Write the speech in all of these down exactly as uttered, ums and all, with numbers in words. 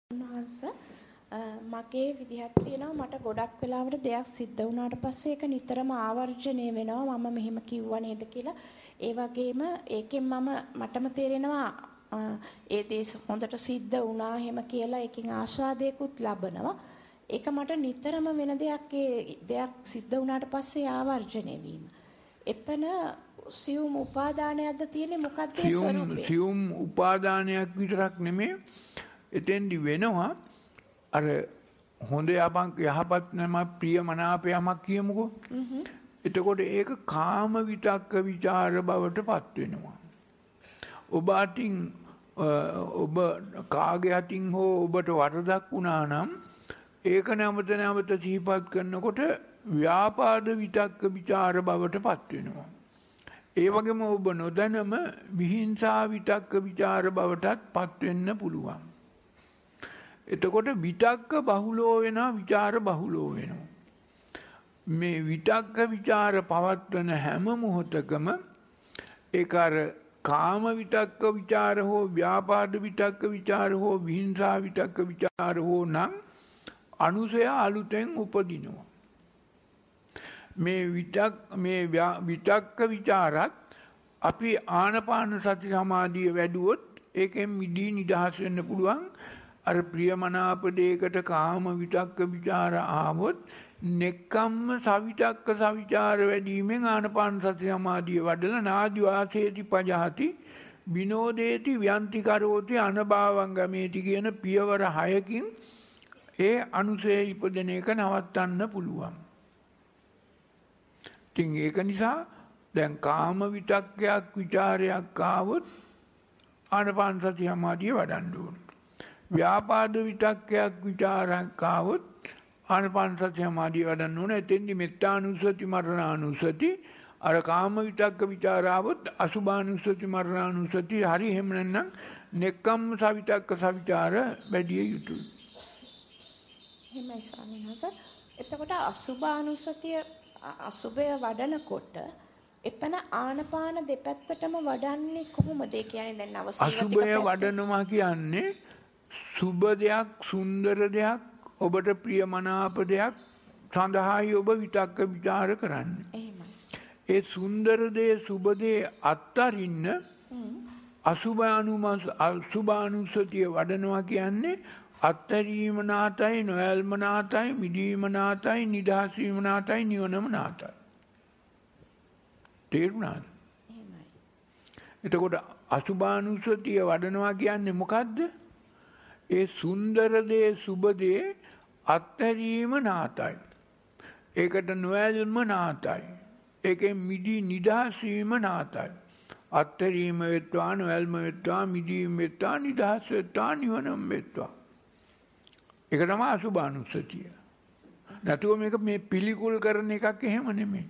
උන්වහන්ස මගේ විදිහක් තියෙනවා මට ගොඩක් වෙලාවට දෙයක් සිද්ධ වුණාට පස්සේ ඒක නිතරම ආවර්ජණය වෙනවා මම මෙහෙම කිව්වා නේද කියලා ඒ වගේම ඒකෙන් මම මටම තේරෙනවා ඒ දේ හොඳට සිද්ධ වුණා එහෙම කියලා ඒකෙන් ආශාදයකුත් ලබනවා ඒක මට නිතරම වෙන දෙයක් ඒ දෙයක් සිද්ධ වුණාට පස්සේ ආවර්ජණය වීම එතන සියුම් උපාදානයක්ද තියෙන්නේ මොකක්ද ඒ ස්වરૂපය සියුම් උපාදානයක් විතරක් නෙමෙයි එතෙන්දි වෙනවා අර හොඳ යපක් යහපත් නම ප්‍රිය මනාපයමක් කියමුකෝ. එතකොට ඒක කාම විතක්ක ਵਿਚාර බවට පත් වෙනවා. ඔබ අතින් ඔබ කාගේ අතින් හෝ ඔබට වරදක් වුණා නම් ඒක නැවත නැවත සිහිපත් කරනකොට ව්‍යාපාද විතක්ක ਵਿਚාර බවට පත් වෙනවා. ඒ වගේම ඔබ නොදැනම විහිංසා විතක්ක ਵਿਚාර බවටත් පත් වෙන්න පුළුවන්. එතකොට විතක්ක බහුලෝ වෙනවා විචාර බහුලෝ වෙනවා. මේ විතක්ක විචාර පවත්වන හැම මොහොතකම ඒක අර කාම විතක්ක විචාර හෝ ව්‍යාපාද විතක්ක විචාර හෝ විහිංසා විතක්ක විචාර හෝ නම් අනුසය අලුතෙන් උපදිනවා. මේ විතක් මේ විතක්ක විචාරත් අපි ආනපාන සති සමාධිය වැඩුවොත් ඒකෙන් මිදී නිදහස් වෙන්න පුළුවන්. අර ප්‍රියමනාප දෙයකට කාම විතක්ක ਵਿਚාර ආවොත් නෙක්කම්ම සවිතක්ක සවිචාර වැඩිමෙන් ආනපාන සති සමාධිය වඩලා නාදි වාසේති පජහති විනෝදේති ව්‍යන්ති කරෝති අනභවංගමේති කියන පියවර හයකින් ඒ අනුසය ඉපදෙන එක නවත්තන්න පුළුවන්. ඉතින් ඒක නිසා දැන් කාම විතක්කයක් ਵਿਚාරයක් ආවොත් ආනපාන සති සමාධිය වඩන්න ඕනේ. ව්‍යාපාද විතක්කයක් ਵਿਚාරයක් ආවොත් ආනපාන සති සමාධිය වඩන්න ඕනේ. එතෙන්දි මෙත්තානුස්සති මරණානුස්සති අර කාම විතක්ක ਵਿਚාර ආවොත් අසුභානුස්සති මරණානුස්සති හරි එහෙම නැත්නම් නෙක්කම්ම සවිතක්ක සවිචාර වැඩි යුතුයි. එහෙමයි ස්වාමීන් වහන්සේ. එතකොට අසුභානුස්සතිය අසුභය වඩනකොට එතන ආනපාන දෙපැත්තටම වඩන්නේ කොහොමද? ඒ කියන්නේ දැන් අවසීවතික අසුභය වඩනවා කියන්නේ සුබ දෙයක් සුන්දර දෙයක් ඔබට ප්‍රියමනාප දෙයක් සඳහායි ඔබ විතක්ක ਵਿਚාර කරන්නේ. එහෙමයි. ඒ සුන්දර දේ සුබ දේ අත්තරින්න අසුභානුමස් අසුභානුසතිය වඩනවා කියන්නේ අත්තරීම නාතයි නොයල්ම නාතයි මිදීම නාතයි නිදහස් වීම නාතයි නිවනම නාතයි. තේරුණාද? එහෙමයි. එතකොට අසුභානුසතිය වඩනවා කියන්නේ මොකද්ද? ඒ සුන්දර දේ සුබ දේ අත්හැරීම නාතයි. ඒකට නොඇල්ම නාතයි. ඒකෙන් මිදී නිදහස් වීම නාතයි. අත්හැරීම වෙත්වා නොඇල්ම වෙත්වා මිදීම වෙත්වා නිදහස් වෙත්වා නිවනම වෙත්වා. ඒක තමයි අසුභානුස්සතිය. නැතුව මේක මේ පිළිකුල් කරන එකක් එහෙම නෙමෙයි.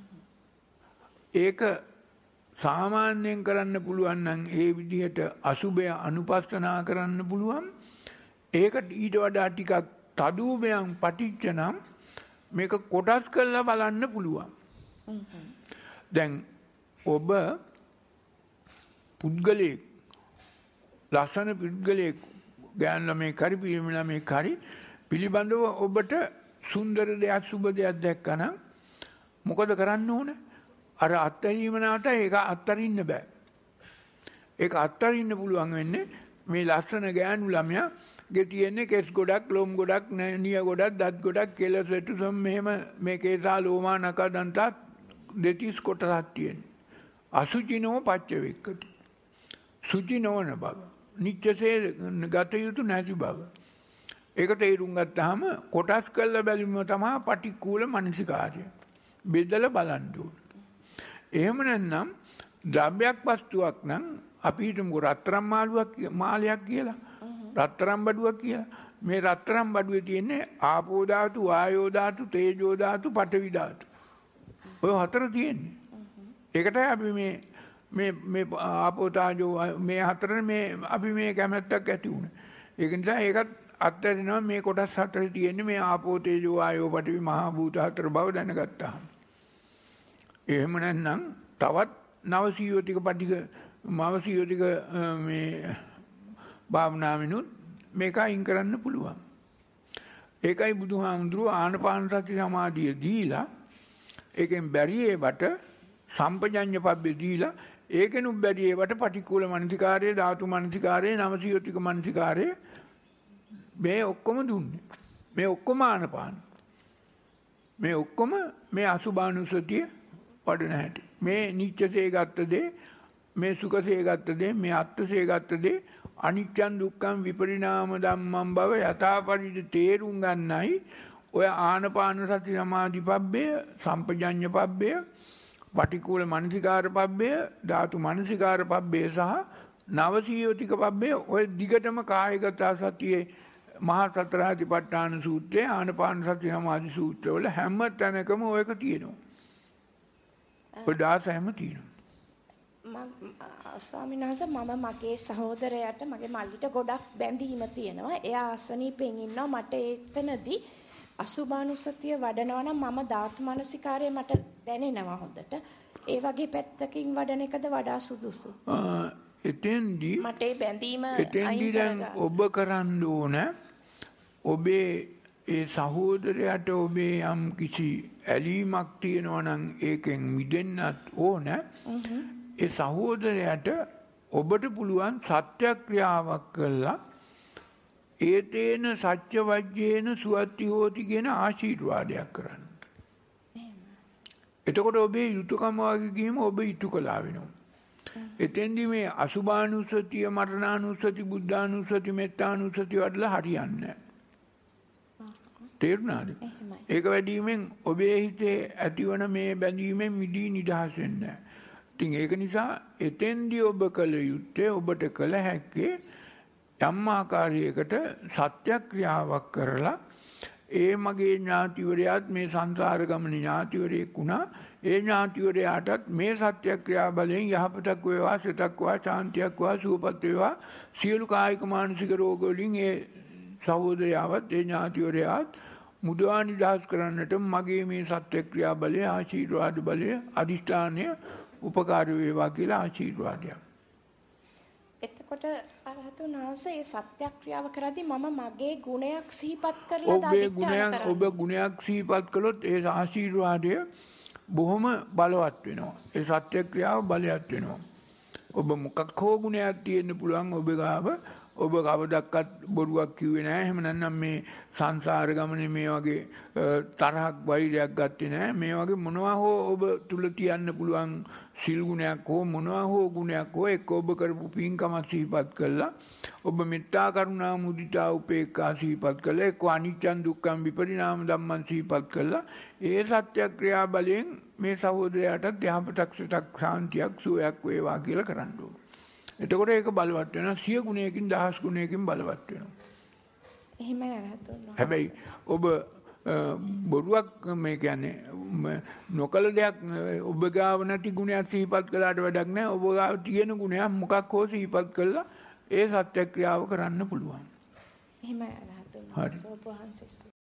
ඒක සාමාන්‍යයෙන් කරන්න පුළුවන් නම් ඒ විදිහට අසුභය අනුපස්සනා කරන්න පුළුවන්. ඒකට ඊට වඩා ටිකක් තදූපයන් පටිච්ච නම් මේක කොටස් කරලා බලන්න පුළුවන්. දැන් ඔබ පුද්ගලයෙක් ලස්සන පුද්ගලයෙක් ගෑන් ළමේ කරි පිරිමි ළමේ කරි පිළිබඳව ඔබට සුන්දර දෙයක් සුබ දෙයක් දැක්කනම් මොකද කරන්න ඕනේ? අර අත්තරීම නාට ඒක අත්තරින්න බෑ. ඒක අත්තරින්න පුළුවන් වෙන්නේ මේ ලස්සන ගෑනු ළමයා ගේ තියෙන්නේ කෙස් ගොඩක් ලොම් ගොඩක් නිය ගොඩක් දත් ගොඩක් කෙල සෙටුසම් මෙහෙම මේ කේසා ලෝමා නක දන්තා දෙතිස් කොටසක් තියෙන්නේ. අසුචිනෝ පච්ච වෙක්කති. සුචි නොවන බව. නිච්චසේ ගත යුතු නැති බව. ඒක තේරුම් ගත්තාම කොටස් කළ බැලීම තමයි පටික්කුල මනසිකාර්ය. බෙදලා බලන්න ඕනේ. එහෙම නැත්නම් ද්‍රව්‍යයක් වස්තුවක් නම් අපි හිතමු රත්තරන් මාළුවක් මාලයක් කියලා. රත්තරන් බඩුවක් කියලා. මේ රත්තරන් බඩුවේ තියෙන්නේ ආපෝ ධාතු, වායෝ ධාතු, තේජෝ ධාතු, පඨවි ධාතු. ඔය හතර තියෙන්නේ. ඒකටයි අපි මේ මේ මේ ආපෝ ධාතු මේ හතර මේ අපි මේ කැමැත්තක් ඇති වුණා. ඒක නිසා ඒකත් අත්හැරිනවා මේ කොටස් හතරේ තියෙන්නේ මේ ආපෝ තේජෝ වායෝ පඨවි මහා භූත හතර බව දැනගත්තාම. එහෙම නැත්නම් තවත් නවසීයෝතික පටික මවසීයෝතික මේ භාවනාවිනුත් මේක අයින් කරන්න පුළුවන්. ඒකයි බුදුහාමුදුරුවෝ ආනාපාන සති සමාධිය දීලා ඒකෙන් බැරි ඒවට සම්පජඤ්ඤ පබ්බේ දීලා ඒකෙනුත් බැරි ඒවට පටික්කුල මනසිකාරයේ ධාතු මනසිකාරයේ නවසියෝතික මනසිකාරයේ මේ ඔක්කොම දුන්නේ. මේ ඔක්කොම ආනාපාන. මේ ඔක්කොම මේ අසුභානුසතිය වඩන හැටි. මේ නිච්චසේ ගත්ත දේ, මේ සුඛසේ ගත්ත දේ, මේ අත්ත්වසේ ගත්ත දේ අනිච්චං දුක්ඛං විපරිණාම ධම්මං බව යථාපරිදි තේරුම් ගන්නයි ඔය ආනාපාන සති සමාධි පබ්බය, සම්පජඤ්ඤ පබ්බය, පටික්කුල මනසිකාර පබ්බය, ධාතු මනසිකාර පබ්බය සහ නවසීයෝතික පබ්බය ඔය දිගටම කායගත සතියේ මහා සතරාධිපට්ඨාන සූත්‍රයේ ආනාපාන සති සමාධි සූත්‍රවල හැම තැනකම ඔයක තියෙනවා. ඔය දාස හැම තියෙනවා. ස්වාමීන් වහන්සේ මම මගේ සහෝදරයාට මගේ මල්ලිට ගොඩක් බැඳීම තියෙනවා. එයා අසනීපෙන් ඉන්නවා. මට එතනදී අසුභානුසතිය වඩනවා නම් මම ධාතු මනසිකාරය මට දැනෙනවා හොඳට. ඒ වගේ පැත්තකින් වඩන එකද වඩා සුදුසු? එතෙන්දී මට ඒ බැඳීම එතෙන්දී දැන් ඔබ කරන්න ඕන ඔබේ ඒ සහෝදරයාට ඔබේ යම් කිසි ඇලීමක් තියෙනවා නම් ඒකෙන් මිදෙන්නත් ඕන. ඒ සහෝදරයාට ඔබට පුළුවන් සත්‍යක්‍රියාවක් කළා ඒතේන සත්‍ය වජ්ජේන සුවත්ති හෝති කියන ආශිර්වාදයක් කරන්න. එතකොට ඔබේ යුතුයකම වගේ ගිහිම ඔබ ඉටු කළා වෙනවා. එතෙන්දි මේ අසුභානුස්සතිය, මරණානුස්සති, බුද්ධානුස්සති, මෙත්තානුස්සති වඩලා හරියන්නේ නැහැ. තේරුණාද? ඒක වැඩිවීමෙන් ඔබේ හිතේ ඇතිවන මේ බැඳීමෙන් මිදී නිදහස් වෙන්නේ නැහැ. ඉතින් ඒක නිසා එතෙන්දී ඔබ කළ යුත්තේ ඔබට කළ හැක්කේ යම් ආකාරයකට සත්‍යක්‍රියාවක් කරලා ඒ මගේ ඥාතිවරයාත් මේ සංසාර ගමන ඥාතිවරයෙක් වුණා. ඒ ඥාතිවරයාටත් මේ සත්‍යක්‍රියා බලයෙන් යහපතක් වේවා, සිතක් වේවා, ශාන්තියක් වේවා, සුවපත් වේවා සියලු කායික මානසික රෝග වලින් ඒ සහෝදරයාවත් ඒ ඥාතිවරයාත් මුදවා නිදහස් කරන්නට මගේ මේ සත්‍යක්‍රියා බලය, ආශීර්වාද බලය, අදිෂ්ඨානය උපකාර වේවා කියලා ආශීර්වාදයක්. එතකොට අරහතුන් වහන්සේ මේ සත්‍යක්‍රියාව කරද්දී මම මගේ ගුණයක් සිහිපත් කරලා ඔබේ ගුණයක් ඔබ ගුණයක් සිහිපත් කළොත් ඒ ආශීර්වාදය බොහොම බලවත් වෙනවා. ඒ සත්‍යක්‍රියාව බලවත් වෙනවා. ඔබ මොකක් හෝ ගුණයක් තියෙන්න පුළුවන් ඔබ ගාව. ඔබ කවදක්වත් බොරුවක් කිව්වේ නැහැ. එහෙම නැත්නම් මේ සංසාර ගමනේ මේ වගේ තරහක් වෛරයක් ගත්තේ නැහැ. මේ වගේ මොනවා හෝ ඔබ තුල තියන්න පුළුවන් සිල් ගුණයක් හෝ මොනවා හෝ ගුණයක් හෝ එක්ක ඔබ කරපු පින්කම සිහිපත් කළා. ඔබ මෙත්තා කරුණා මුදිතා උපේක්ඛා සිහිපත් කළා. එක්ක අනිච්චං දුක්ඛං විපරිණාම ධම්මං සිහිපත් කළා. ඒ සත්‍යක්‍රියා බලයෙන් මේ සහෝදරයාටත් යහපතක් සිතක් ශාන්තියක් සුවයක් වේවා කියලා කරන්න ඕනේ. එතකොට ඒක බලවත් වෙනවා. සිය ගුණයකින් දහස් ගුණයකින් බලවත් වෙනවා. එහෙමයි අරහතුන්. හැබැයි ඔබ බොරුවක් මේ කියන්නේ නොකල දෙයක් ඔබ ගාව නැති ගුණයක් සිහිපත් කළාට වැඩක් නැහැ. ඔබ ගාව තියෙන ගුණයක් මොකක් හෝ සිහිපත් කළා ඒ සත්‍යක්‍රියාව කරන්න පුළුවන්. එහෙමයි අරහතුන්. හරි.